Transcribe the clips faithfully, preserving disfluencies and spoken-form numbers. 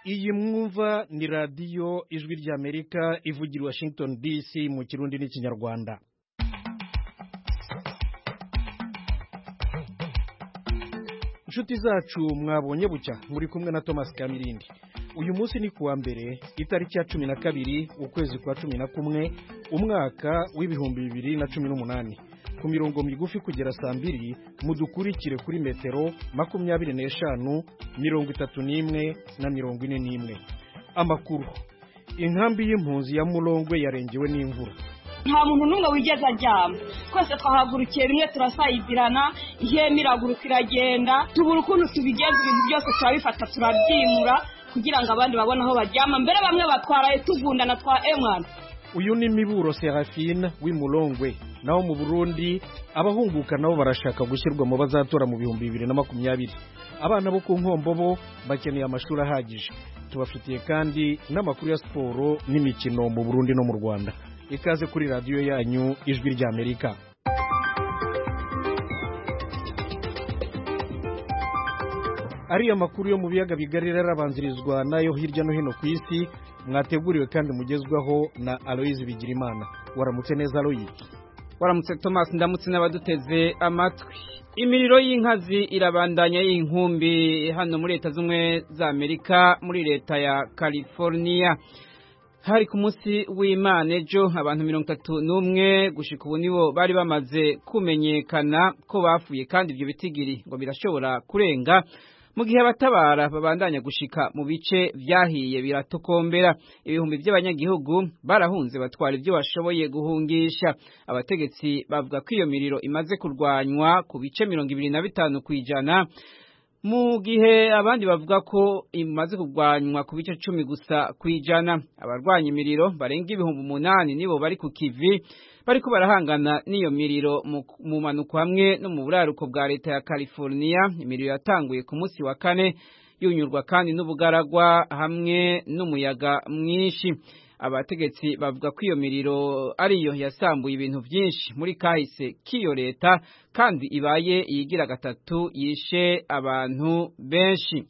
iyi mwumva ni radiyo ijwi ry'Amerika ivugira Washington D C mu Kirundi n'Ikinyarwanda. Inshuti zacu mwabonye bucya muri kumwe na Thomas Kamirindi. Uyu munsi ni kuwa mbere itariki ya cumi na kabiri ukwezi kwa cumi na kumwe umwaka w'ibihumbi bibiri na cumi n'umunani. Ku mirongo migufi kugera saa mbiri mudukurikire kuri metero makumyabiri n'eshanu mirongo itatu n'imwe na mirongo ine n'imwe. Amakuru: inkambi y'impunzi ya Mulongwe yarengewe n'imvura. Nta muntu numwe wigeze ajyama, twese twahagurukiye rimwe turasayibirana, ihema iraguruka iragenda, tubura ukuntu tubigenza, ibintu byose turabifata turabyimura kugira ngo abandi babone aho bajyama, mbere bamwe batwaraye tuvundana twa emwana. Uyu ni Miburo Serafine w'Imulongwe. Naho mu Burundi abahunguka nabo barashaka gushyirwa mu bazatora mu bihumbi bibiri na makumyabiri. Abana bo ku Nkombo bo bakeneye amashuri ahagije. Tubafitiye kandi n'amakuru ya siporo n'imikino mu Burundi no mu Rwanda. Ikaze kuri radiyo yanyu ijwi ry'Amerika. Ariya makuru yo mu biyaga bigari rarabanzirizwa nayo hirya no hino ku isi, mwateguriwe kandi mugezwaho na Aloise Bigirimana. Waramutse neza Aloise? Waramutse Thomas, ndamutse n'abaduteze amatwi. Imiriro y'inkazi irabandanya y'inkumbi hano muri leta z'umwe za Amerika, muri leta ya California. Hari ku munsi w'Imana ejo abantu mirongo itatu n'umwe gushika ubu nibo bari bamaze kumenyekana ko bapfuye, kandi ibyo bitigiri ngo birashobora kurenga mu gihe abatabara babandanya gushika mu bice vyahiye biratokombera. Ibihumbi by'abanyagihugu barahunze batwara ibyo bashoboye guhungisha. Abategetsi bavuga ko iyo miriro imaze kurwanywa ku bice mirongo ibiri na bitanu kwijana, mu gihe abandi bavuga ko imaze kurwanywa ku bice cumi gusa kwijana. Abarwanya imiriro barenga ibihumbi umunani nibo bari ku kivi, bariko barahangana n'iyo miriro mu manuko hamwe no mu buraruko bwa leta ya California. Imiriro yatanguye ku munsi wa kane yunyurwa kandi n'ubugaragwa hamwe n'umuyaga mwinshi. Abategetsi bavuga ko iyo miriro ariyo yasambuye ibintu byinshi muri kahise k'iyo leta, kandi ibaye yigira gatatu yishe abantu benshi.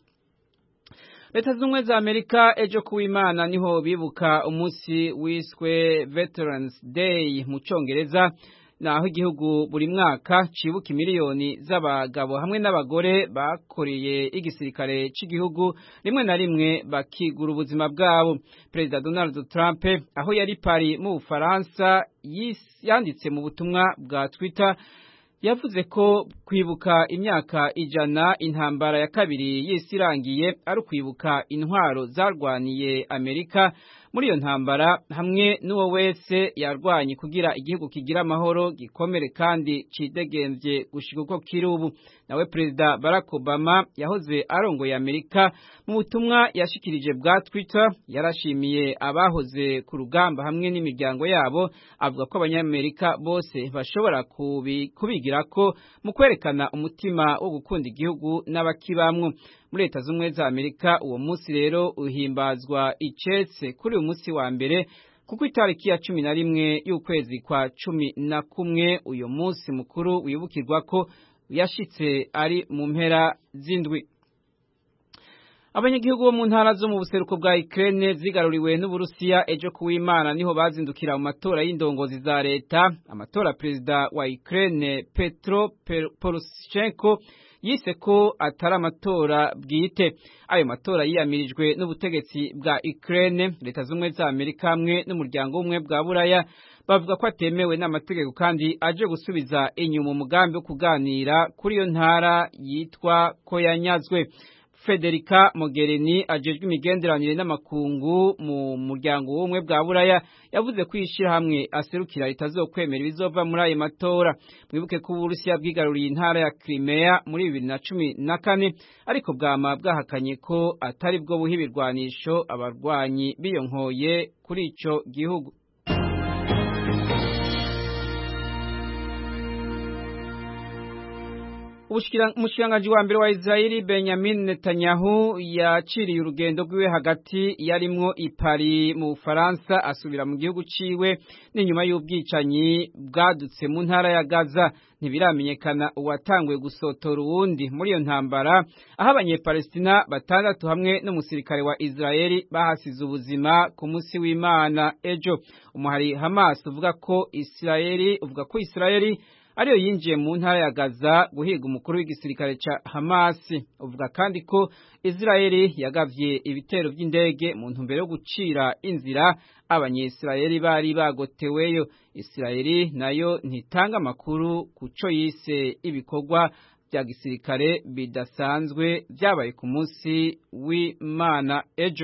Leta z'umwe za Amerika ejo kuw'Imana niho bibuka umunsi wiswe Veterans Day mu Congereza, naho igihugu buri mwaka cibuka miliyoni z'abagabo hamwe n'abagore bakoreye igisirikare c'igihugu, rimwe na rimwe bakigura ubuzima bwabo. Perezida Donald Trump aho yari Paris mu Bufaransa yanditse mu butumwa bwa Twitter, yavuze ko kwibuka imyaka ijana intambara ya kabiri y'isi irangiye ari ukwibuka intwaro zarwaniye Amerika muri iyo ntambara, hamwe n'uwo wese yarwanye kugira igihugu kigira amahoro gikomere kandi cidegemvye gushika uko kiri ubu. Nawe Perezida Barack Obama yahoze arongoye Amerika, mu butumwa yashikirije bwa Twitter yarashimiye abahoze ku rugamba hamwe n'imiryango yabo, avuga ko abanyamerika bose bashobora kubigira ko mu kwerekana umutima wo gukunda igihugu n'abakibamwo. Muri leta z'umwe za Amerika uwo munsi rero uhimbazwa icetse kuri uyu munsi wa mbere, kuko itariki ya cumi na rimwe y'ukwezi kwa cumi na kumwe uyu munsi mukuru wibukirwa ko yashitse ari mu mpera z'indwi. Abanyagihugu bo mu ntara zo mu buseruko bwa Ukraine zigaruriwe n'Uburusiya ejo kuw'Imana niho bazindukira mu matora y'indongozi za leta. Amatora perezida wa Ukraine Petro Poroshenko yise ko atari amatora bwite. Ayo matora yiyamirijwe n'ubutegetsi bwa Ukraine. Leta z'umwe za Amerika hamwe n'umuryango w'umwe bwa Buraya bavuga ko atemewe n'amategeko, kandi aje gusubiza inyuma umugambi wo kuganira kuri iyo ntara yitwa ko yanyazwe. Federica Mogherini ajejwe imigenderanire n'amakungu mu muryango w'umwe bwa Buraya yavuze ko ishira hamwe aserukira itazokwemera ibizova muri ayo matora. Mwibuke ko Uburusiya bwigaruriye intara ya Crimea muri bibiri na cumi na kane, ariko bwama bwahakanye ko atari bwo buha ibirwanisho abarwanyi biyonkoye kuri ico gihugu. Umushikiranganji wa mbere wa Israeli Benjamin Netanyahu yaciriye urugendo rwiwe hagati yarimwo i Paris mu Faransa asubira mu gihugu ciwe n'inyuma y'ubwicanyi bwadutse mu ntara ya Gaza. Ntibiramenyekana uwatanguye gusotora uwundi muri iyo ntambara, aho abanyepalestina batandatu hamwe n'umusirikare wa Israeli bahasize ubuzima ku munsi w'Imana ejo. Umuhari Hamas uvuga ko Israeli uvuga ko Israeli ariyo yinjiye mu ntara ya Gaza guhiga umukuru w'igisirikare ca Hamas. Uvuga kandi ko Israeli yagavye ibitero by'indege mu ntumbero yo gucira inzira abanyesirayeli bari bagoteweyo. Israeli nayo ntitanga amakuru kuco yise ibikorwa bya gisirikare bidasanzwe byabaye ku munsi w'Imana ejo.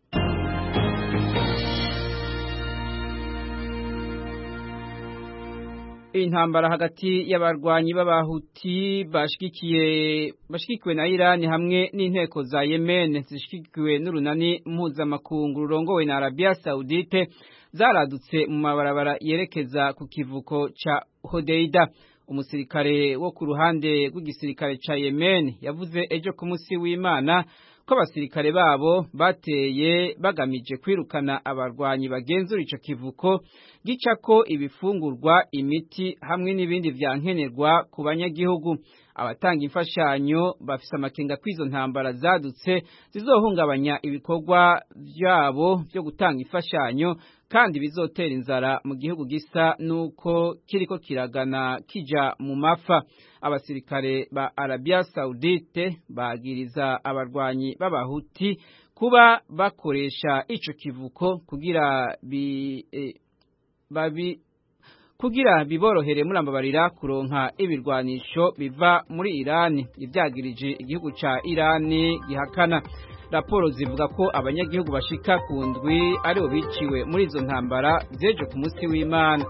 Intambara hagati y'abarwanyi b'abahuti bashigikiye bashigikiwe na Iran hamwe n'inteko za Yemen zishigikiwe n'urunani mpuzamakungu rurongowe na Arabia Saudite zaradutse mu mabarabara yerekeza ku kivuko ca Hodeida. Umusirikare wo ku ruhande rw'igisirikare ca Yemen yavuze ejo ku munsi w'Imana ko abasirikare babo bateye bagamije kwirukana abarwanyi bagenzura ico kivuko gicako ibifungurwa, imiti hamwe n'ibindi vyankenerwa ku banyagihugu. Abatanga imfashanyo bafise amakenga kwizo ntambara zadutse zizohungabanya ibikorwa byabo byo gutanga imfashanyo kandi bizotera inzara mu gihugu gisa nuko kiriko kiragana kija mu mafa. Abasirikare ba Arabia Saudite bagiriza abarwanyi b'abahuti kuba bakoresha ico kivuko kugira bi eh, babi kugira biborohere murambabarira kuronka ibirwanisho biva muri Iran. Ivyagirije igihugu ca Iran gihakana. Raporo zivuga ko abanyagihugu bashika ku ndwi aribo biciwe muri izo ntambara zeje ku munsi w'Imana.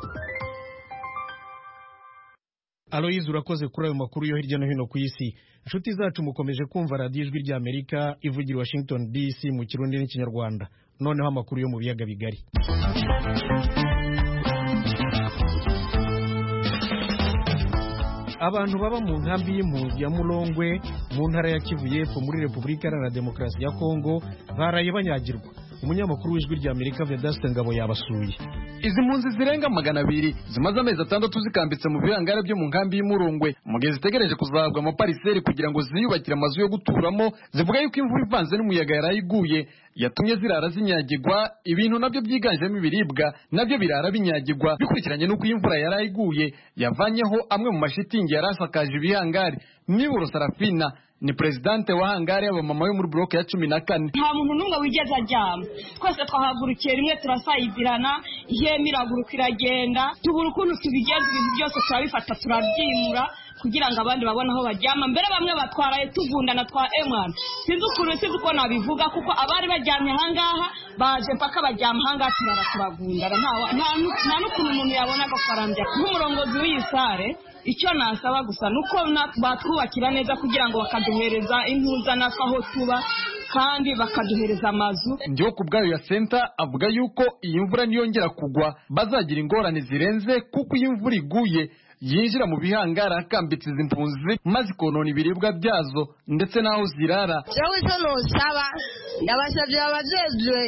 Aloyize urakoze kuri ayo makuru yo hirya no hino ku isi. Inshuti zacu mukomeje kumva radiyo ijwi rya Amerika ivugira Washington D C mu Kirundi n'Ikinyarwanda. Noneho amakuru yo mu biyaga bigari. Abantu baba mu nkambi y'impunzi ya Mulongwe mu ntara ya Kivu y'Epfo muri Repubulika Iharanira Demokarasi ya Kongo baraye banyagirwa. Umunyamakuru w'ijwi rya Amerika Vedaste Ngabo yabasuye. Izi mpunzi zirenga magana abiri zimaze amezi atandatu zikambitse mu bihangara byo mu nkambi y'Umurongwe mu gihe zitegereje kuzahabwa amapariseri kugira ngo ziyubakire amazu yo guturamo. Zivuga yuko imvura ivanze n'umuyaga yarayiguye yatumye zirara zinyagirwa, ibintu nabyo byiganjemo ibiribwa nabyo birara binyagirwa, bikurikiranye n'uko imvura yarayiguye yavanyeho amwe mu mashitingi yarasakaje ibihangari. Niburo Sarafina ni presidente wa hangari y'abamama yo muri bloke ya cumi na kane. Nta muntu n'umwe wigeze aryama, twese twahagurukiye rimwe turasayibirana, ihema iraguruka iragenda, tubura ukuntu tubigeza ibintu byose turabifata turabyimura kugira ngo abandi babone aho baryama. Mbere bamwe batwaraye tuvundana twa emwana, sinzi ukuri sinzi uko nabivuga kuko abari bajyamye ahangaha baje mpaka bajyama ahangaha turara turagundana. Nta n'ukuntu umuntu yabona agafaranga nk'umurongozi w'iyi sare. Icyo nasaba gusa nuko batwubakira neza kugira ngo bakaduhereza impuza natwe aho tuba kandi bakaduhereza amazu. Ndiyo kubwayo ya Senta avuga yuko iyi mvura niyongera kugwa bazagira ingorane zirenze kuko iyi mvura iguye yinjira mu bihangara akambitse izi mpunzi maze konona ibiribwa byazo ndetse naho zirara. Cyawe cyo nosaba ndabasabye abajejwe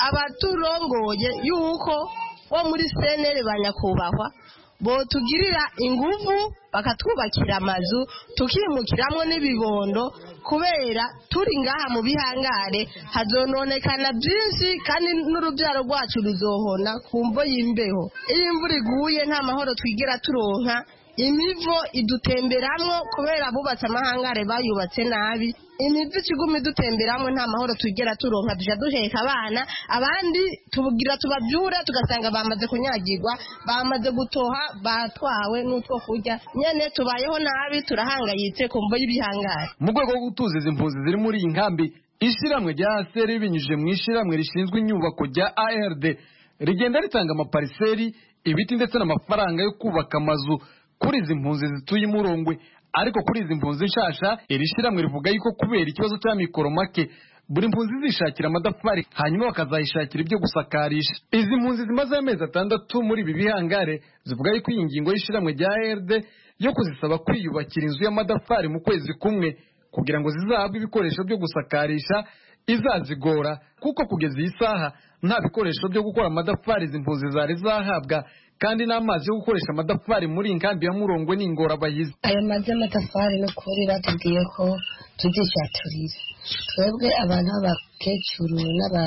abaturongoye yuko wo muri senere banyakubahwa bo tugirira inguvu bakatwubakira amazu tukimukiramwo n'ibibondo kubera turi ngaha mu bihangare hazononekana byinshi kandi n'urubyaro rwacu ruzohona kumvo y'imbeho. Iyo imvura iguye nta mahoro twigera turonka, imivo idutemberamwo kubera bubatse amahangare bayubatse nabi. Imivu ikigumi dutemberamwo nta mahoro twigera turonka, duja duheka abana abandi tubugira tubabyure tugasanga bamaze kunyagirwa, bamaze gutoha, batwawe n'utwo kurya. Nyene tubayeho nabi, turahangayitse kumvo y'ibihangare. Mu rwego rwo gutuza izi mpunzi ziri muri iyi nkambi, ishiramwe rya A S R binyujije mu ishiramwe rishinzwe inyubako rya A R D rigenda ritanga amapariseri, ibiti ndetse n'amafaranga yo kubaka amazu kuri izi mpunzi zituye Umurongwe. Ariko kuri izi mpunzi nshasha iri shiramwe rivuga yuko kubera ikibazo cya mikoro make buri mpunzi zishakira amadafari hanyuma bakazayishakira ibyo gusakarisha. Izi mpunzi zimaze amezi atandatu muri ibi bihangare zivuga yuko iyi ngingo y'ishiramwe rya A R D yo kuzisaba kwiyubakira inzu y'amadafari mu kwezi kumwe kugira ngo zizahabwe ibikoresho byo gusakarisha izazigora, kuko kugeza iyi saha nta bikoresho byo gukora amadafari izi mpunzi zari zahabwa, kandi n'amazi yo gukoresha amadafari muri inkambi ya Murongwe n'ingora bayizi. Ayo mazi y'amatafari no kuri batubwiye ko tuzishaturira twebwe abantu b'abakecuru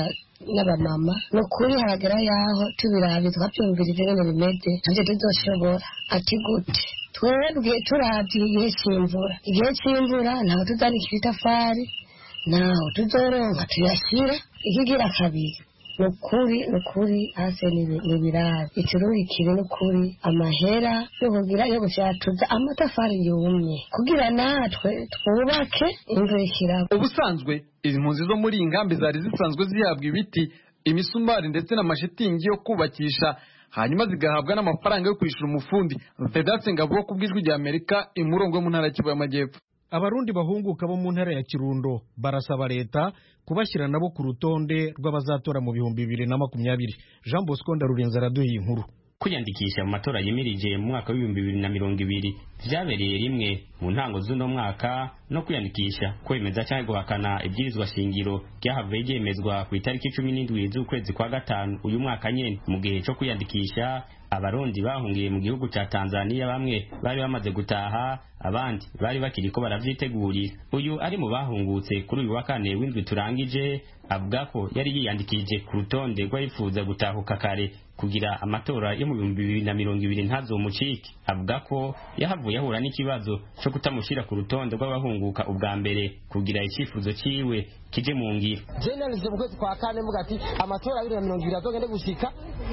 n'abamama, no kuri haragera yaho tubirabe twabyumvirije ibintu bimeze ntabyo tuzoshobora. Ati gute twebwe turavye igihe c'imvura, igihe c'imvura ntaho tuzanikira itafari, naho tuzoronka tuyashyira. Ikigira kabiri nukuri nukuri hase n'ibiraro itururikire nukuri amahera yo kugira yo gushatuza amatafari yumye kugira natwe twubake inzu y'ikirabo. Ubusanzwe izi mpunzi zo muri ingambi zari zisanzwe zihabwa ibiti, imisumari ndetse n'amashitingi yo kubakisha, hanyuma zigahabwa n'amafaranga yo kwishura umufundi. Vedaste Ngabo kubwijwi rya Amerika imurongo mu ntara y'Kivu y'Amajyepfo. Abarundi bahunguka bo mu ntara ya Kirundo barasaba leta kubashyira nabo ku rutonde rw'abazatora mu bihumbi bibiri na makumyabiri. Jean Bosco Ndarurenza araduhiye inkuru. Kwiyandikisha mu matora yimirije mu mwaka w'ibihumbi bibiri na mirongo ibiri vyabereye rimwe mu ntango z'uno mwaka, no kwiyandikisha kwemeza cyangwa guhakana ibyirizwa shingiro ryahavuye ryemezwa ku itariki cumi n'indwi z'ukwezi kwa gatanu uyu mwaka nyene. Mu gihe cyo kwiyandikisha abarundi bahungiye mu gihugu cya Tanzania bamwe bari bamaze gutaha, abandi bari bakiriko baravyitegurira. Uyu ari mu bahungutse kuri uyu wa kane w'indwi turangije avuga ko yari yiyandikije ku rutonde rw'abifuza gutahuka kare kugira amatora yo mu bihumbi bibiri na mirongo ibiri ntazomucike. Avuga ko yahavuye ahura n'ikibazo cyo kutamushira ku rutonde rw'abahunguka ubwa mbere kugira icyifuzo ciwe kije mu ngiro. Jenalije mu kwezi kwa kane mvuga ati amatora ya bibiri na mirongo ibiri azogende gushika,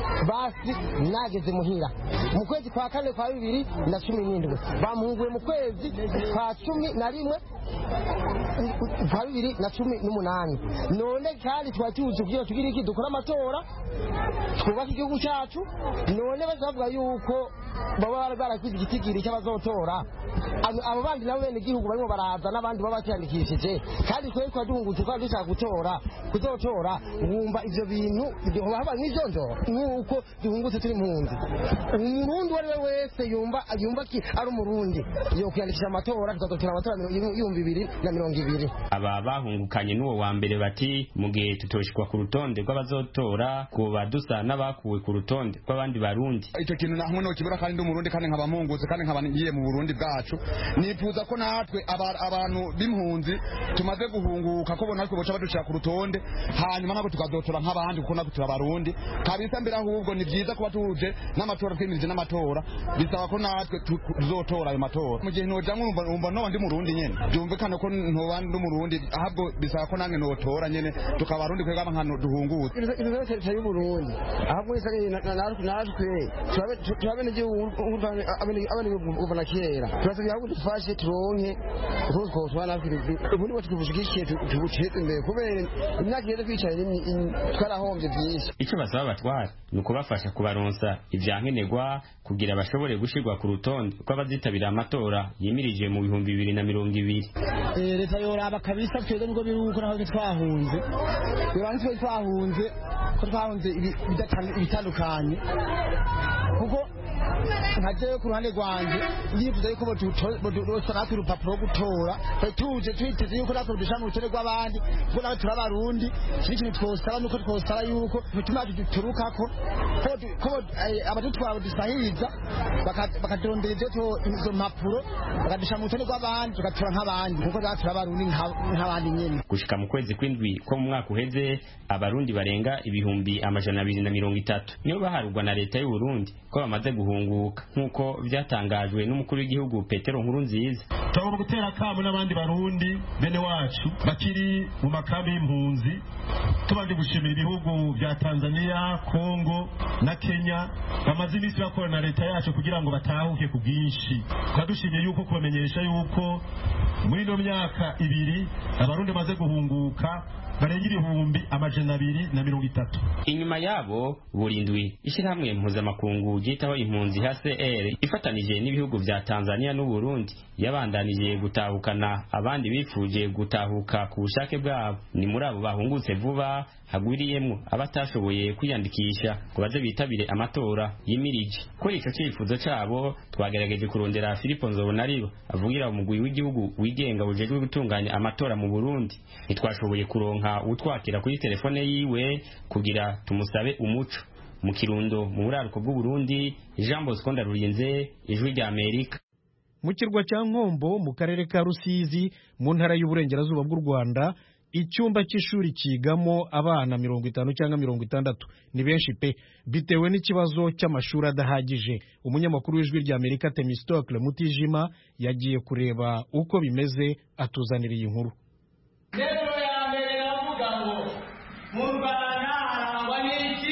basi nageze muhira mu kwezi kwa kane kwa bibiri na cumi n'indwi bamuhunguye mu kwezi kwa cumi na rimwe kwa bibiri na cumi n'umunani. None kandi twatuze kugira tugira iki dukora amatora twubaka igihugu cyacu, none bazavuga yuko baba barakwiza igitigiri cy'abazotora. Abo bandi nabo bene igihugu barimo baraza n'abandi baba batiyandikishije, kandi twari twadungutse kwa dushaka gutora kuzotora. Wumva ivyo bintu byo haba nk'ijonjoro nuko duhungutse turi impunzi. Umurundi wari wese yumva yumva ki ari umurundi yo kwiyandikisha amatora, tuzotora amatora y'ibihumbi bibiri na mirongo ibiri. Aba bahungukanye n'uwo wa mbere bati mu gihe tutoshikwa ku rutonde rw'abazotora kuba dusa n'abakuwe ku rutonde rw'abandi barundi. Icyo kintu na hamwe no kibura kandi ndi umurundi kandi nkaba mpungutse kandi nkaba ngiye mu Burundi bwacu. Nifuza ko natwe abantu b'impunzi tumaze guhunguka ko bonatwe boca badushaka ku rutonde, hanyuma nabo tukazotora nk'abandi kuko natwe turabarundi. Kabisa mbere ahubwo ni byiza kuba tuje n'amatora twimirije n'amatora, bisaba ko natwe tuzotora ayo matora. Mu gihe noja mwumva no ndi murundi nyene byumvikana ko ntoba ndi umurundi, ahubwo bisaba ko nange notora nyene tukabarundi kwega nkano duhungutse. Ino cyo y'Uburundi ahubwo isari natwe natwe turabe n'igihugu abane ubona kera turasabye ahubwo dufashe turonke uko twana ubundi bwo tukuvugishiye tubucetse imbere kubera imyaka yeze kwicara twarahombye byinshi. Icyo basaba batwara ni ukubafasha kubaronsa ivyankenerwa kugira bashobore gushirwa ku rutonde rw'abazitabira amatora yimirije mu bihumbi bibiri na mirongo ibiri. Leta yoraba kabisa twebwe nubwo biruko naho twahunze yoranzwe twahunze ko twahunze ibitandukanye, kuko nkaje ku ruhande rwanje ndifuza yuko bodutosa natwe urupapuro gutora tuje twiteze yuko natwe dushaka urutonde rw'abandi kuko natwe turabarundi. Kiri kintu twosaba nuko twosaba yuko bituma turukako ko abadutwara dusahiriza bakadondera izo mpapuro bakadusha mu rutonde rw'abandi tugatora nk'abandi kuko natwe turabarundi nk'abandi nyene. Gushika mu kwezi kw'indwi ko mu mwaka uheze abarundi barenga ibihumbi amajana abiri na mirongo itatu niyo baharugwa na leta y'u Burundi ko bamaze guhunguka nk'uko byatangajwe n'umukuru w'igihugu Petero Nkurunziza. Tugomba gutera akamu n'abandi barundi bene wacu bakiri mu makambi y'impunzi, tubandi gushimira ibihugu bya Tanzania, Kongo na Kenya bamaze iminsi bakorana na leta yacu kugira ngo batahuke ku bwinshi. Twadushimiye yuko kubamenyesha yuko muri no myaka ibiri abarundi bamaze guhunguka barenga ibihumbi amajana abiri na mirongo itatu. Inyuma yabo burindwi ishyirahamwe mpuzamakungu ryitaho impunzi H C R ifatanije n'ibihugu vya Tanzania n'u Burundi yabandanije gutahukana abandi bifuje gutahuka ku bushake bwabo. Ni muri abo bahungutse vuba hagwiriyemo abatashoboye kwiyandikisha ngo baze bitabire amatora yimirije. Kuri ico cyifuzo cabo twagerageje kurondera Philippe Nzobonariba avugira umugwi w'igihugu wigenga ujejwe gutunganya amatora mu Burundi. Nitwashoboye kuronka utwakira kuri telefone yiwe kugira tumusabe umuco. Mu Kirundo mu buraruko bw'u Burundi, Jean Bosco Ndarurinze, Ijwi rya Amerika. Mu kirwa cya Nkombo mu karere ka Rusizi mu ntara y'uburengerazuba bw'u Rwanda, icyumba cy'ishuri kigamo abana mirongo itanu cyangwa mirongo itandatu ni benshi pe, bitewe n'ikibazo cy'amashuri adahagije. Umunyamakuru w'Ijwi rya Amerika Temistocle Mutijima yagiye kureba uko bimeze, atuzanira iyi nkuru. Rero ya mbere navuga ngo mu Rwanda harangwa n'iki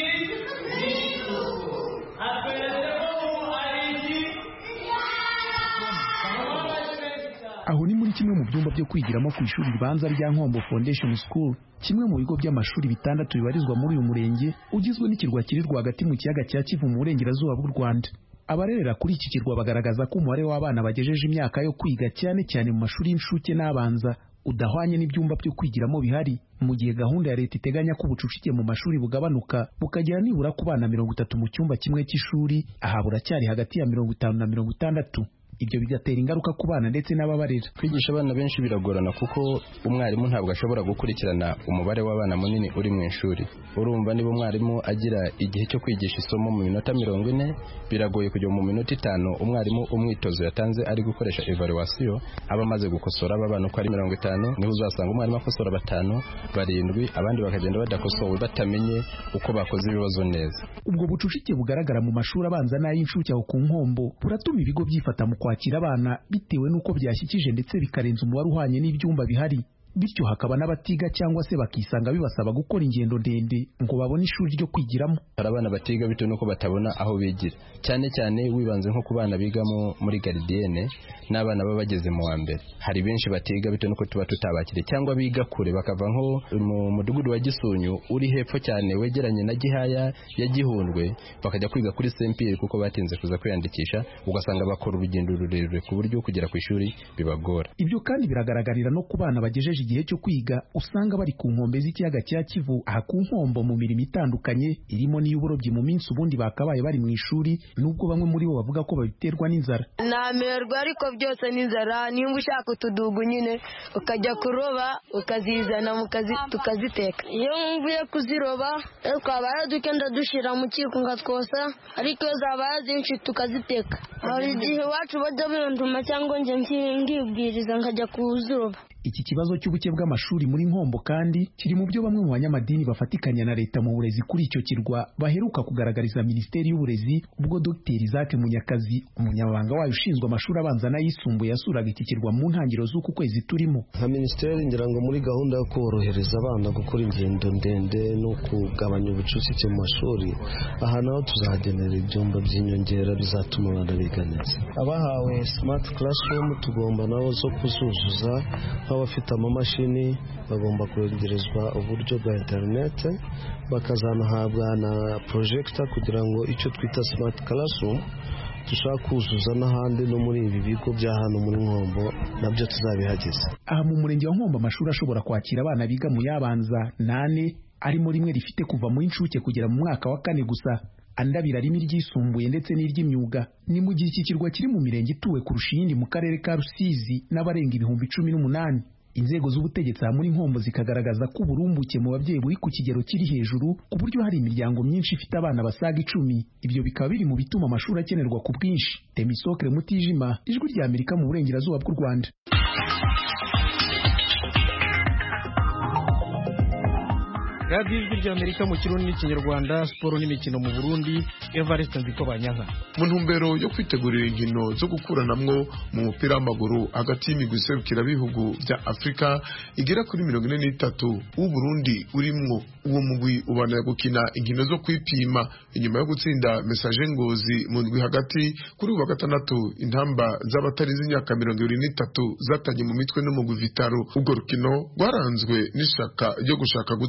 aho ni muri kimwe mu byumba byo kwigiramo ku ishuri ribanza rya Nkombo Foundation School, kimwe mu bigo by'amashuri bitandatu bibarizwa muri uyu murenge ugizwe n'ikirwa kiri rwagati mu kiyaga cya Kivu mu burengerazuba bw'u Rwanda. Abarerera kuri iki kirwa bagaragaza ko umubare w'abana bagejeje imyaka yo kwiga cyane cyane mu mashuri y'incuke n'abanza udahwanye n'ibyumba byo kwigiramo bihari, mu gihe gahunda ya leta iteganya ko ubucucike mu mashuri bugabanuka bukagera nibura ku bana mirongo itatu mu cyumba kimwe cy'ishuri, aha buracyari hagati ya mirongo itanu na mirongo itandatu. Ibyo bigatera ingaruka ku bana ndetse n'ababarera. Kwigisha abana benshi biragorana kuko umwarimu ntabwo ashobora gukurikirana umubare w'abana munini uri mu ishuri. Urumva niba umwarimu agira igihe cyo kwigisha isomo mu minota mirongo ine, biragoye kujya mu minota itanu umwarimu umwitozo yatanze ari gukoresha evaluation aba amaze gukosora aba bana uko ari mirongo itanu, niho uzasanga umwarimu akosora batanu barindwi, abandi bakagenda badakosowe batamenye uko bakoze ibibazo neza. Ubwo bucucike bugaragara mu mashuri abanza n'ay'incuke aho ku Nkombo buratuma ibigo byifata mu kwakira abana bitewe n'uko byashyikije ndetse bikarenza umubare uhwanye n'ibyumba bihari, bityo hakaba n'abatiga cyangwa se bakisanga bibasaba gukora ingendo ndende ngo babone ishuri ryo kwigiramo. Hari abana batiga bitewe n'uko batabona aho bigira, cyane cyane wibanze nko ku bana bigamo muri gardienne n'abana baba bageze mu wa mbere. Hari benshi batiga bitewe n'uko tuba tutabakire cyangwa biga kure bakava nko mu mudugudu wa Gisunyu uri hepfo cyane wegeranye na Gihaya ya Gihundwe bakajya kwiga kuri Saint Pierre kuko batinze kuza kwiyandikisha, ugasanga bakora urugendo rurerure ku buryo kugera ku ishuri bibagora. Ibyo kandi biragaragarira no ku bana bagejeje igihe cyo kwiga, usanga bari ku nkombe z'ikiyaga cya Kivu aha ku Nkombo mu mirimo itandukanye irimo n'iy'uburobyi mu minsi ubundi bakabaye bari mu ishuri, nubwo bamwe muri bo bavuga ko babiterwa n'inzara. Namerwa ariko byose n'inzara, nimba ushaka utudugu nyine ukajya kuroba ukazizana mukazi tukaziteka. Iyo mvuye kuziroba twabaye dukenda dushira mu kiko ngatwosa, ariko zabaye zinshi tukaziteka. Hari igihe iwacu bajya binduma cyangwa nje ngibwiriza nkajya kuzuroba. Iki kibazo cy'ubuke bw'amashuri muri Nkombo kandi kiri mu byo bamwe mu banyamadini bafatikanya na leta mu burezi kuri icyo kirwa baheruka kugaragariza Minisiteri y'Uburezi, ubwo Dr Isaac Munyakazi, umunyamabanga wayo ushinzwe amashuri abanza n'ayisumbuye, yasuraga iki kirwa mu ntangiriro z'uku kwezi turimo. Nka Minisiteri ngira ngo muri gahunda yo korohereza abana gukora ingendo ndende no kugabanya ubucucike mu mashuri, aha naho tuzagenera ibyumba by'inyongera bizatuma abana biga neza. Abahawe smart classroom tugomba nabo zo kuzuzuza, abafite amamashini bagomba kwegerezwa uburyo bwa internet, bakazanahabwa na projector kugira ngo icyo twita smart classroom dushaka kuzuza n'ahandi no muri ibi bigo bya hano muri Nkombo nabyo tuzabihageze. Aha mu murenge wa Nkombo amashuri ashobora kwakira abana biga mu yabanza nane, arimo rimwe rifite kuva mu incuke kugera mu mwaka wa kane gusa, andi abiri arimo iryisumbuye ndetse n'iry'imyuga. Ni mu gihe iki kirwa kiri mu mirenge ituwe kurusha iyindi mu karere ka Rusizi n'abarenga ibihumbi cumi n'umunani. Inzego z'ubutegetsi aha muri Nkombo zikagaragaza ko uburumbuke mu babyeyi buri ku kigero kiri hejuru, ku buryo hari imiryango myinshi ifite abana basaga icumi. Ibyo bikaba biri mu bituma amashuri akenerwa ku bwinshi. Temistocle Mutijima, Ijwi rya Amerika mu burengerazuba bw'u Rwanda. Radio Ijwi rya Amerika mu Kirundi n'Ikinyarwanda, siporo n'imikino mu Burundi, Evariste Nzikobanyanka. Mu ntumbero yo kwitegurira inkino zo gukuranamwo mu mupira w'amaguru hagati y'imigwi iserukira bihugu bya Afrika igera kuri mirongo ine n'itatu, u Burundi urimwo. Uwo mugwi ubanira gukina inkino zo kwipima inyuma yo gutsinda Message Ngozi mu ndwi hagati kuri uwa gatandatu. Intamba z'abatarinze imyaka mirongo ibiri n'itatu zatanye mu mitwe no mu Vitaro. Ubwo rukino rwaranzwe n'ishaka ryo gushaka gutsinda ku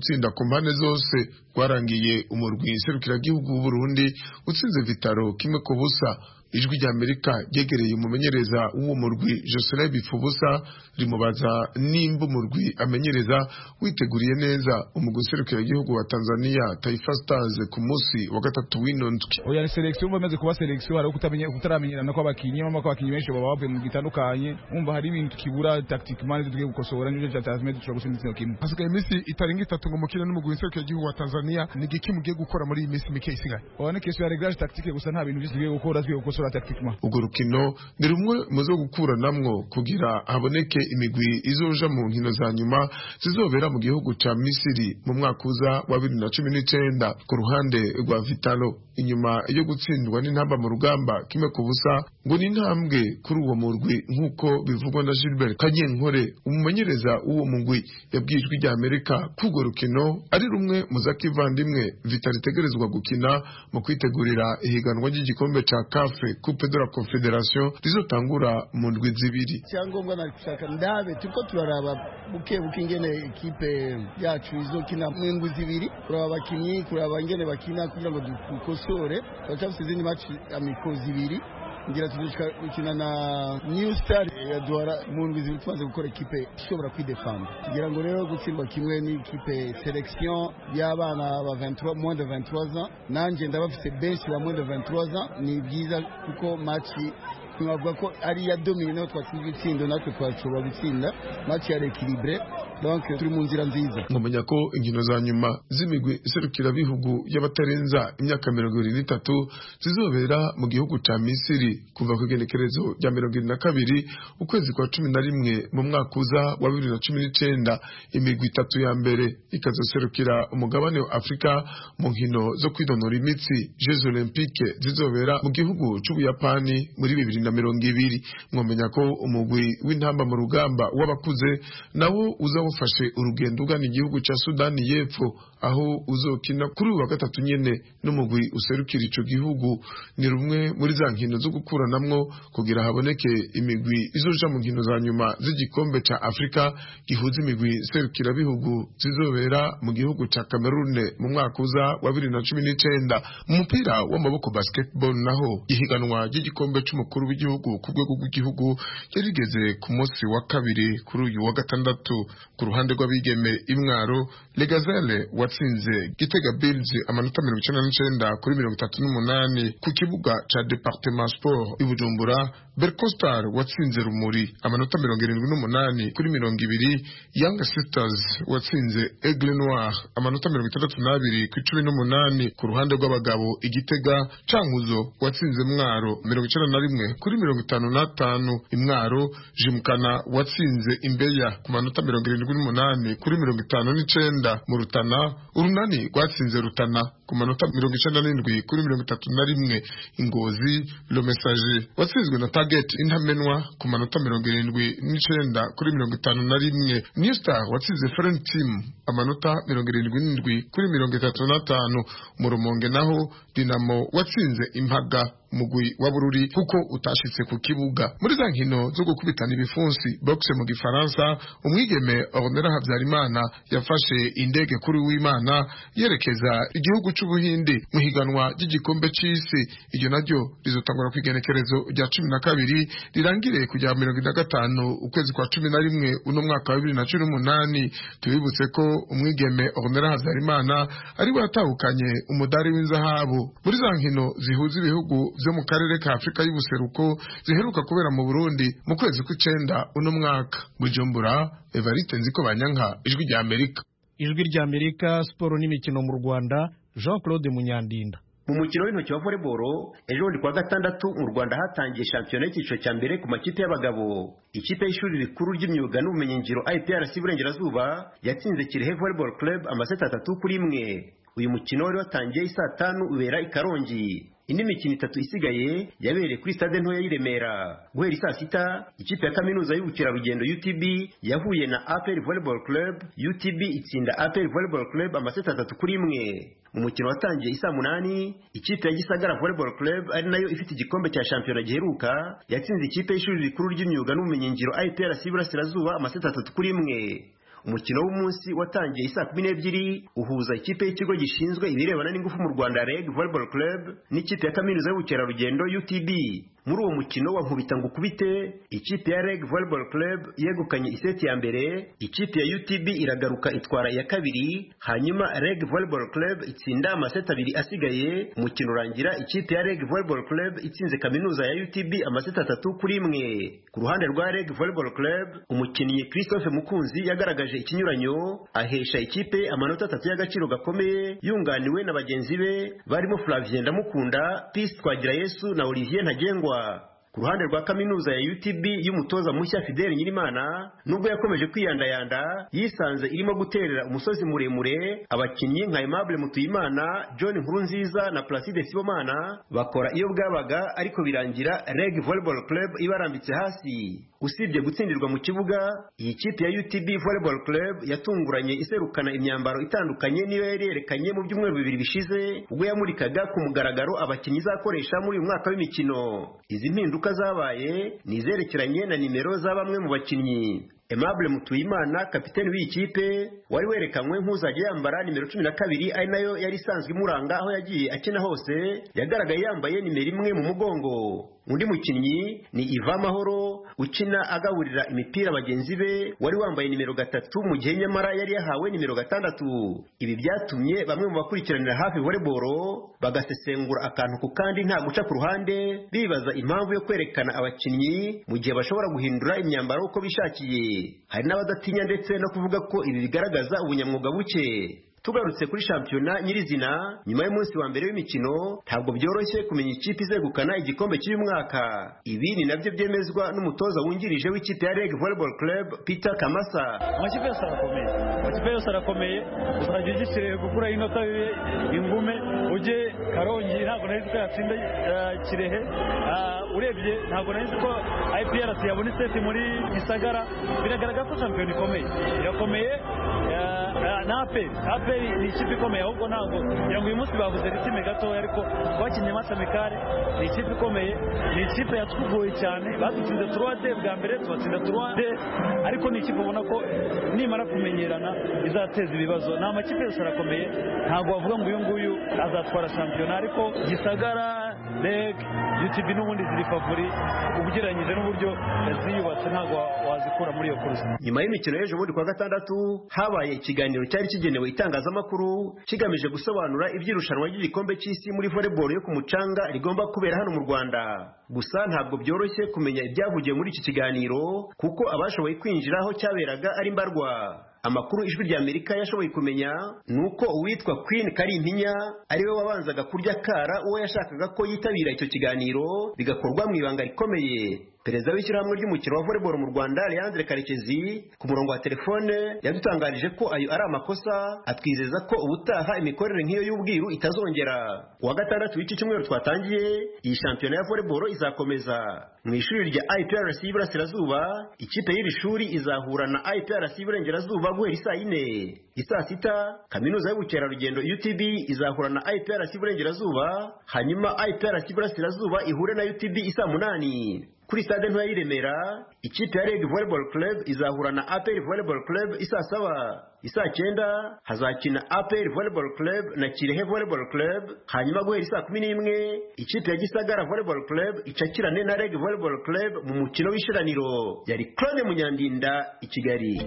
mpande zose rwarangiye umurwi serukiragihugu w'u Burundi utsinze Vitaro kimwe ku busa. Ijwi rya Amerika ryegereye umumenyereza w'uwo murwi Jocelyn Bifubusa rimubaza nimba umurwi amenyereza witeguriye neza umugwi serukiragihugu wa Tanzania Taifa Stars ku munsi wa gatatu w'inondwi. Oya ni selection bamaze kuba selection hari kutamenya kutaramenyerana kwa bakinyi mama kwa bakinyi benshi baba bavuye mu gitandukanye umva hari ibintu kibura tactiquement tugiye gukosora n'ibyo cya Tanzania dushobora gusindika kimwe. Hasigaye imisi itarenga itatu ngo mukina n'umugwi serukiragihugu wa Tanzania ni giki mugiye gukora muri iyi misi mike isigaye. Oya question ya reglage tactique gusa nta bintu byinshi gukora tugiye gukosora tactiquement. Ugo rukino ni rumwe muzo gukura namwo kugira haboneke imigwi izoja mu nkino za nyuma zizobera mu gihugu ca Misiri mu mwaka uza wa bibiri na cumi n'icenda ku ruhande rwa Vitalo. Inyuma yo gutsindwa n'intamba mu rugamba kimwe ku busa ngo ni intambwe kuri uwo murwi nk'uko bivugwa na Gilbert Kanyenkore umumenyereza w'uwo mugwi yabwijwe rya Amerika kugo rukino ari rumwe mu zakivandimwe Vitalo itegerezwa gukina mu kwitegurira ihiganwa ry'igikombe ca C A F Coupe de la Confederation rizotangura mu ndwi zibiri. Cyangombwa na kushaka ndabe tuko turaraba buke buke ingene ekipe yacu izokina mu ndwi zibiri kuraba abakinyi kuraba ingene bakina kugira ngo dukosore bacafise izindi match amiko zibiri ngira tuzikina na New Star ya Douala mu ndwi zibiri tumaze gukora ekipe ishobora kwidefanda kugira ngo rero gutsindwa kimwe ni ekipe selection y'abana ba vingt-trois moins de vingt-trois ans nanje ndabafise benshi ba moins de vingt-trois ans ni byiza kuko match twavuga ko ari ya domine twatsinze itsindo natwe twashobora gutsinda match ya l'équilibre donc turi mu nzira nziza. Ngomenya ko inkino za nyuma z'imigwi iserukira bihugu y'abatarenza imyaka mirongo ibiri n'itatu zizobera mu gihugu ca Misiri kuva ku igenekerezo rya mirongo ibiri na kabiri ukwezi kwa cumi na rimwe mu mwaka uza wa bibiri na cumi n'icenda. Imigwi itatu ya mbere ikazoserukira umugabane wa Afrika mu nkino zo kwidonora imitsi Jeux Olympiques zizobera mu gihugu c'Ubuyapani muri bibiri na mirongo ibiri. Ngomenya ko umugwi w'intamba mu rugamba w'abakuze nawo uza ufashe urugendo ugana igihugu ca Sudani y'Epfo aho uzokina kuri wa gatatu nyene n'umugwi userukira ico gihugu. Ni rumwe muri za nkino zo gukuranamwo kugira haboneke imigwi izoja mu nkino za nyuma z'igikombe ca Afrika gihuza imigwi serukira bihugu zizobera mu gihugu ca Cameroon mu mwaka uza wa bibiri na cumi n'icenda. Mu mupira w'amaboko basketball naho ihiganwa ry'igikombe c'umukuru w'igihugu ku rwego rw'igihugu yarigeze ku munsi wa kabiri kuri uyu wa gatandatu. Ku ruhande rw'abigeme imwaro Legazelle watsinze Gitega Bills amanota mirongo icenda n'icenda kuri mirongo itatu n'umunani ku kibuga ca Departement Sport i Bujumbura. Bercostar watsinze Rumuri amanota mirongo irindwi n'umunani kuri mirongo ibiri. Young Sisters watsinze Aigle Noir amanota mirongo itandatu n'abiri ku cumi n'umunani. Ku ruhande rw'abagabo Igitega Cankuzo watsinze Mwaro mirongo icenda na rimwe kuri mirongo itanu n'atanu. Imwaro Jimukana watsinze Imbeya ku manota mirongo irindwi n'umunani kuri mirongo itanu n'icenda. Mu Rutana Urunani rwatsinze Rutana ku manota mirongo icenda n'indwi kuri mirongo itatu na rimwe. Ingozi Le Messager watsinzwe na Target Intamenwa ku manota mirongo irindwi n'icenda kuri mirongo itanu na rimwe. New Star watsinze Friend Team amanota mirongo irindwi n'indwi kuri mirongo itatu n'atanu. Mu Rumonge naho Dinamo watsinze Impaga mugwi wa Bururi kuko utashitse ku kibuga. Muri za nkino zo gukubitana ibifunsi boxe mu gifaransa umwigeme Ornella Habyarimana yafashe indege kuri w'Imana yerekeza igihugu c'Ubuhindi mu higanwa ry'igikombe c'isi. Iryo naryo rizotangura kwigenekerezo rya cumi na kabiri rirangire kujya mirongo ine na gatanu ukwezi kwa cumi na rimwe uno mwaka wa bibiri na cumi n'umunani. Tubibutse ko umwigeme Ornella Habyarimana ari we yatahukanye umudari w'inzahabu muri za nkino zihuza ibihugu vyo mu karere ka Afrika y'ubuseruko ziheruka kubera mu Burundi mu kwezi kw'icenda uno mwaka. Bujumbura, Evariste Nziko Banyanka, Ijwi rya Amerika. Ijwi rya Amerika, siporo n'imikino mu Rwanda, Jean Claude Munyandinda. Mu mukino w'intoki wa volleyball ejo bundi kwa gatandatu mu Rwanda hatangiye shampiyona y'icyiciro cya mbere ku makipe y'abagabo. Ikipe y'ishuri rikuru ry'imyuga n'ubumenyingiro I P R C Burengerazuba yatsinze Kirehe Volleyball Club amaseti atatu kuri imwe. Uyu mukino wari watangiye isaa tanu ubera i Karongi. Indi mikino itatu isigaye yabereye kuri stade ntoya y'i Remera. Guhera saa sita ikipe ya kaminuza y'ubukerarugendo U T B yahuye na A P R Volleyball Club. U T B itsinda A P R Volleyball Club amaseti atatu kuri imwe. Mu mukino watangiye isaa munani ikipe ya Gisagara Volleyball Club ari nayo ifite igikombe cya shampiyona giheruka yatsinze ikipe y'ishuri rikuru ry'imyuga n'ubumenyingiro I P R C Burasirazuba amaseti atatu kuri imwe. umukino w'umunsi watangiye isaa kumi n'ebyiri uhuza ikipe y'ikigo gishinzwe ibirebana n'ingufu mu Rwanda R E G Volleyball Club n'ikipe ya kaminuza y'ubukerarugendo U T B. Muri uwo mukino wa nkubita ngukubite ikipe ya R E G Volleyball Club yegukanye iseti ya mbere, ikipe ya U T B iragaruka itwara iya kabiri, hanyuma R E G Volleyball Club itsinda amaseti abiri asigaye. Umukino urangira ikipe ya R E G Volleyball Club itsinze kaminuza ya U T B amaseti atatu kuri imwe. Ku ruhande rwa R E G Volleyball Club, umukinnyi Christophe Mukunzi yagaragaje ikinyuranyo, ahesha ikipe amanota atatu y'agaciro gakomeye, yunganiwe na bagenzi be barimo Flavien Ndamukunda, Peace Twagirayesu na Olivier Ntagengwa. Ku ruhande rwa kaminuza ya U T B y'umutoza mushya Fidel Nyirimana, nubwo yakomeje kwiyandayanda, yisanze irimo guterera umusozi muremure. Abakinnyi nka Aimable Mutuyimana, John Nkurunziza na Placide Sibomana bakora iyo bwabaga, ariko birangira R E G Volleyball Club ibarambitse hasi. Usibye gutsindirwa mu kibuga, iyi kipe ya U T B Volleyball Club yatunguranye iserukana imyambaro itandukanye niyo yari yerekanye mu byumweru bibiri bishize, ubwo yamurikaga ku mugaragaro abakinnyi izakoresha muri uyu mwaka w'imikino. Izi mpinduka zabaye ni izerekeranye na nimero za bamwe mu bakinnyi. Aimable Mutuyimana, kapiteni w'iyi kipe, wari werekanywe nk'uzajya yambara nimero cumi na kabiri, ari nayo yari isanzwe imuranga aho yagiye akina hose, yagaragaye yambaye nimero imwe mu mugongo. Undi mukinnyi ni Iva Mahoro, ukina agaburira imipira bagenzi be, wari wambaye nimero gatatu mu gihe nyamara yari yahawe nimero gatandatu. Ibi byatumye bamwe mu bakurikiranira hafi volleyball bagasesengura akantu ku kandi nta guca ku ruhande, bibaza impamvu yo kwerekana abakinnyi mu gihe bashobora guhindura imyambaro uko bishakiye. Hari n'abadatinya ndetse no kuvuga ko ibi bigaragaza ubunyamwuga buke. Tugarutse kuri shampiyona nyirizina, nyuma y'umunsi wa mbere w'imikino, ntabwo byoroshye kumenya ikipe izegukana igikombe cy'uyu mwaka. Ibi ni nabyo byemezwa n'umutoza wungirije w'ikipe ya R E G Volleyball Club, Peter Kamasa. Amakipe yose arakomeye, amakipe yose arakomeye, uzajya ugishyiriye gukura inota bibe ingume, ujye Karongi ntabwo nari ko yatsinda Kirehe, urebye ntabwo nari ko I P R C yabona seti muri Gisagara. Biragaragara ko shampiyona ikomeye, irakomeye na Aperi. Aperi ni ikipe ikomeye, ahubwo ntabwo kugira ngo uyu munsi bavuze ritime gatoya, ariko twakinnye match amicale. Ni ikipe ikomeye, ni ikipe yatwugoye cyane, badutsinze trois D bwa mbere, tubatsinda trois D, ariko ni ikipe ubona ko nimara kumenyerana izateza ibibazo. Ni amakipe yose arakomeye, ntabwo wavuga ngo uyu nguyu azatwara shampiyona, ariko Gisagara, R E G, U T B n'ubundi ziri favori ugereranyije n'uburyo ziyubatse, ntabwo wazikura muri iyo kuruse. Nyuma y'imikino y'ejo bundi kwa gatandatu, habaye ikiganiro cyari kigenewe itangazamakuru kigamije gusobanura iby'irushanwa ry'igikombe cy'isi muri volleyball yo ku mucanga rigomba kubera hano mu Rwanda. Gusa ntabwo byoroshye kumenya ibyavugiye muri iki kiganiro, kuko abashoboye kwinjira aho cyaberaga ari mbarwa. Amakuru ijwi rya Amerika yashoboye kumenya nuko uwitwa Queen Karimpinya ariwe wabanzaga kurya kara uwo yashakaga ko yitabira icyo kiganiro, bigakorwa mu ibanga rikomeye. Perezida w'ishyirahamwe ry'umukino wa volleyball mu Rwanda, Leandre Karekezi, ku murongo wa telefone yadutangarije ko ayo ari amakosa, atwizeza ko ubutaha imikorere nk'iyo y'ubwiru itazongera. Kuwa gatandatu w'iki cyumweru twatangiye, iyi shampiyona ya volleyball izakomeza. Mu ishuri rya I P R C y'Iburasirazuba, ikipe y'iri shuri izahura na I P R C y'Iburengerazuba guhera isaa yine. Isaa sita, kaminuza y'ubukerarugendo U T B izahura na I P R C y'Iburengerazuba, hanyuma I P R C y'Iburasirazuba ihure na U T B isaa munani. Kuri stade ntoya y'Iremera, ikipe ya R E G Volleyball Club izahura na A P R Volleyball Club isaa saba. Isaa cyenda hazakina A P R Volleyball Club na Kirehe Volleyball Club, hanyuma guhera isaa kumi n'imwe ikipe ya Gisagara Volleyball Club icakirane na R E G Volleyball Club mu mukino w'ishiraniro. Yari Claude Munyandinda i Kigali.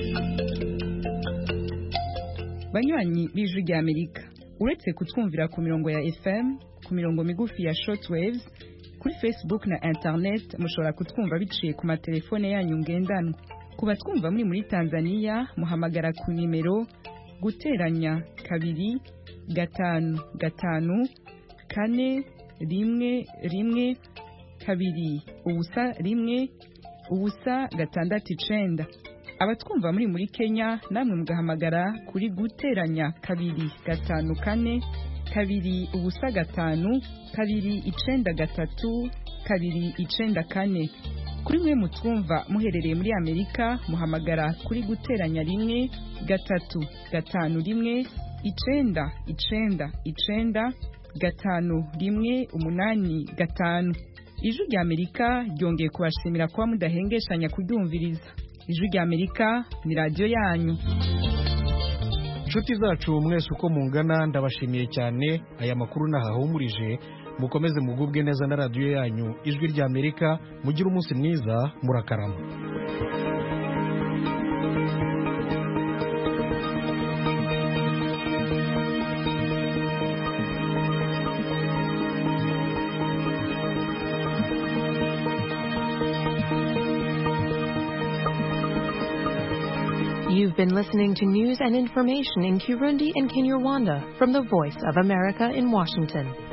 Banywanyi b'Ijwi rya Amerika, uretse kutwumvira ku mirongo ya F M, ku mirongo migufi ya shortwaves, kuri Facebook na internet mushobora kutwumva biciye ku matelefone yanyu ngendanwa. Kuba twumva muri muri Tanzania, muhamagara ku nimero guteranya kabiri gatanu gatanu kane rimwe rimwe kabiri ubusa rimwe ubusa gatandatu icenda. Abatwumva muri muri Kenya, namwe mugahamagara kuri guteranya kabiri gatanu kane kabiri ubusa gatanu kabiri icenda gatatu kabiri icenda kane. Kuri mwe mutwumva muherereye muri Amerika, muhamagara kuri guteranya rimwe gatatu gatanu rimwe icenda icenda icenda gatanu rimwe umunani gatanu. Ijwi rya Amerika ryongeye kubashimira kuba mudahengeshanya kuryumviriza. ijwi rya Amerika ni radio yanyu. Nshuti zacu mwese uko mungana ndabashimiye cyane. Aya makuru nahahumurije, mukomeze mugubwe neza na radio yanyu ijwi rya Amerika. Mugira umunsi mwiza, murakarama. You've been listening to news and information in Kirundi and Kinyarwanda from the Voice of America in Washington.